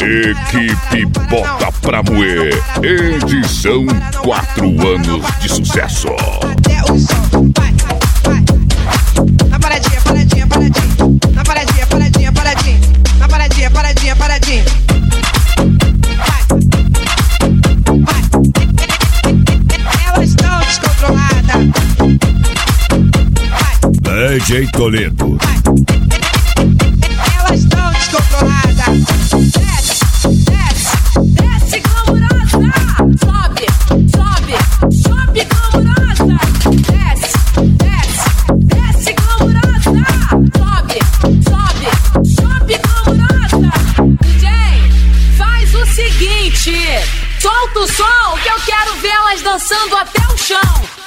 Equipe Bota Pra Moer, edição 4 anos de sucesso. Até o som, vai, vai. Na paradinha, paradinha, paradinha. Na paradinha, paradinha, paradinha. Na paradinha, paradinha, paradinha. Vai, vai. Elas estão descontroladas. Vai. DJ Toledo. Vai. Elas estão descontroladas. Desce, desce, desce glamurosa. Sobe, sobe, sobe glamurosa. Desce, desce, desce glamurosa. Sobe, sobe, sobe glamurosa. DJ, faz o seguinte, solta o som que eu quero vê-las dançando até o chão.